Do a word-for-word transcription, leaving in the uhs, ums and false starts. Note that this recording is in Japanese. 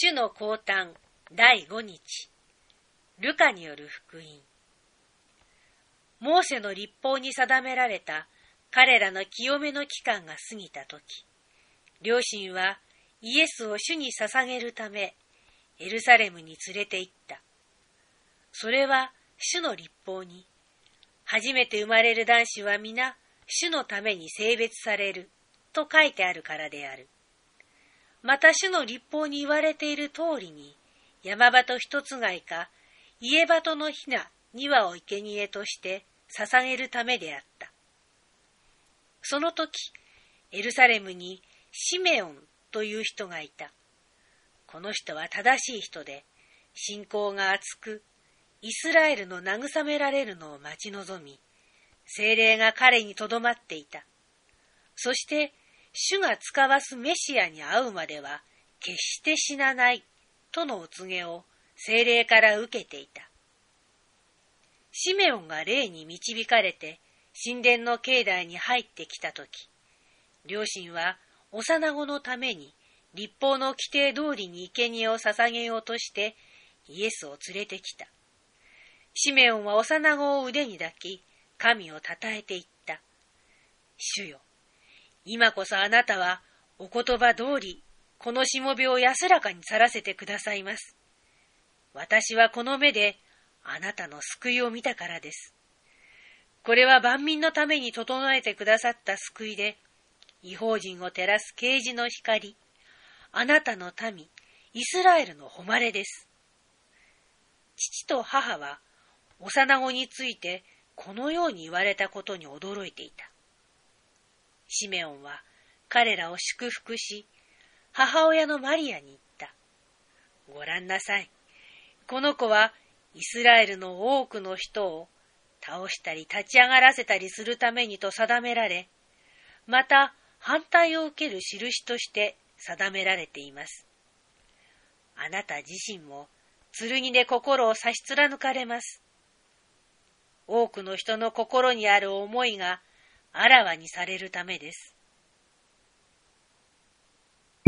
主の降誕だいごにち、ルカによる福音。モーセの律法に定められた彼らの清めの期間が過ぎたとき、両親はイエスを主に捧げるため、エルサレムに連れて行った。それは主の律法に、初めて生まれる男子は皆主のために性別されると書いてあるからである。また主の律法に言われている通りに、山鳩一つ貝か家鳩のひな二羽を生贄として捧げるためであった。その時、エルサレムにシメオンという人がいた。この人は正しい人で、信仰が厚く、イスラエルの慰められるのを待ち望み、聖霊が彼にとどまっていた。そして、主が使わすメシアに会うまでは、決して死なない、とのお告げを聖霊から受けていた。シメオンが霊に導かれて、神殿の境内に入ってきたとき、両親は幼子のために、律法の規定通りに生贄を捧げようとして、イエスを連れてきた。シメオンは幼子を腕に抱き、神をたたえていった。主よ、今こそあなたはお言葉通り、このしもべを安らかに去らせてくださいます。私はこの目であなたの救いを見たからです。これは万民のために整えてくださった救いで、異邦人を照らす啓示の光、あなたの民、イスラエルの誉れです。父と母は、幼子についてこのように言われたことに驚いていた。シメオンは彼らを祝福し、母親のマリアに言った。ご覧なさい。この子はイスラエルの多くの人を倒したり立ち上がらせたりするためにと定められ、また反対を受ける印として定められています。あなた自身も剣で心を差し貫かれます。多くの人の心にある思いがあらわにされるためです。